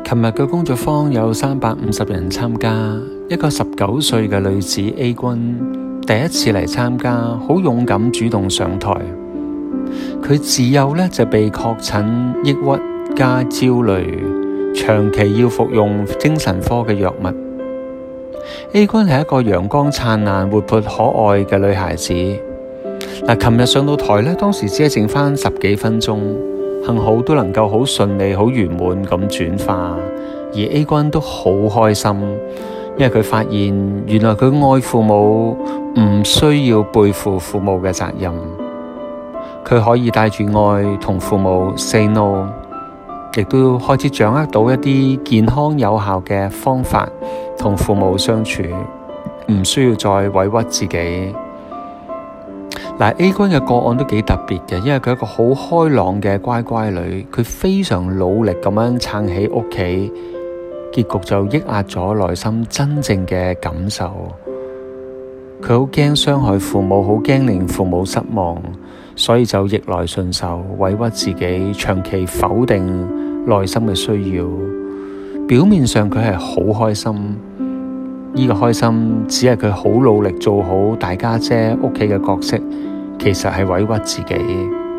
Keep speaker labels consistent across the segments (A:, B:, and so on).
A: 琴日嘅工作坊有350人參加，一個19歲嘅女子 A 君第一次嚟參加，好勇敢主動上台。佢自幼就被確診抑鬱加焦慮，長期要服用精神科嘅藥物。A 君係一個陽光燦爛、活潑可愛嘅女孩子。琴日上到台當時只係剩返10幾分鐘。幸好都能夠好順利、好圓滿咁轉化，而 A 君都好開心，因為佢發現原來佢愛父母唔需要背負父母嘅責任，佢可以帶住愛同父母 say no， 亦都開始掌握到一啲健康有效嘅方法同父母相處，唔需要再委屈自己。A 君嘅個案都幾特別嘅，因為佢係一個好開朗嘅乖乖女，佢非常努力咁樣撐起屋企，結局就抑壓咗內心真正嘅感受。佢好驚傷害父母，好驚令父母失望，所以就逆來順受，委屈自己，長期否定內心嘅需要。表面上佢係好開心，呢個開心只係佢好努力做好大家姐屋企嘅角色，其實係委屈自己。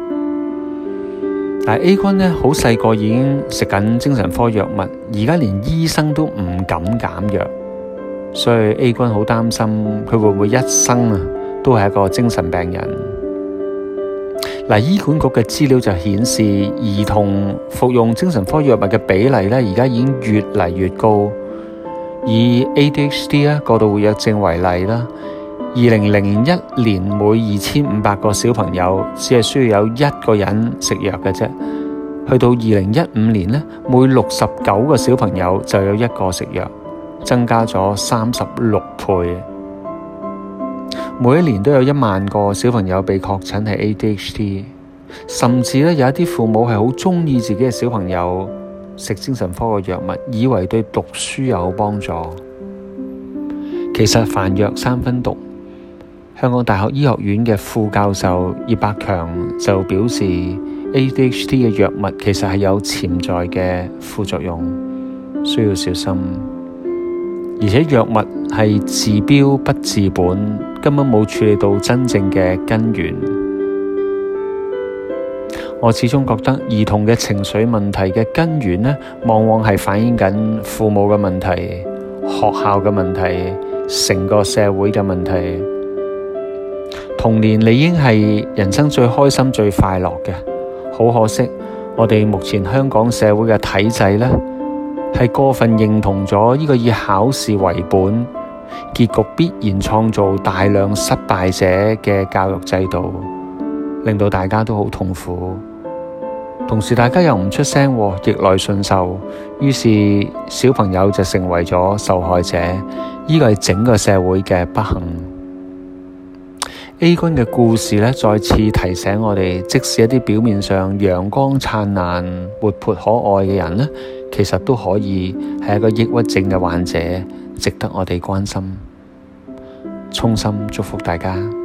A: 但係 A 君好細個已經食緊精神科藥物，而家連醫生都唔敢減藥，所以 A 君好擔心佢會唔會一生都係一個精神病人。醫管局嘅資料就顯示，兒童服用精神科藥物嘅比例而家已經越嚟越高。以 ADHD 過度活躍症為例，2001年每2500個小朋友只係需要有1個人食藥嘅啫，去到2015年每69個小朋友就有1個食藥，增加咗36倍。每一年都有1萬個小朋友被確診係 ADHD， 甚至有一啲父母係好鍾意自己嘅小朋友食精神科嘅藥物，以為對讀書有幫助。其實凡藥三分毒。香港大學醫學院嘅副教授葉柏強就表示 ，ADHD 嘅藥物其實係有潛在嘅副作用，需要小心。而且藥物係治標不治本，根本冇處理到真正嘅根源。我始終覺得兒童嘅情緒問題嘅根源往往係反映緊父母嘅問題、學校嘅問題、成個社會嘅問題。童年理應係人生最開心、最快樂嘅，好可惜，我哋目前香港社會嘅體制係過分認同咗呢個以考試為本，結局必然創造大量失敗者嘅教育制度，令到大家都好痛苦。同時大家又唔出聲，逆來順受，於是小朋友就成為咗受害者。呢個係整個社會嘅不幸。A 君嘅故事再次提醒我哋，即使一啲表面上陽光燦爛、活潑可愛嘅人其實都可以係一個抑鬱症嘅患者，值得我哋關心。衷心祝福大家。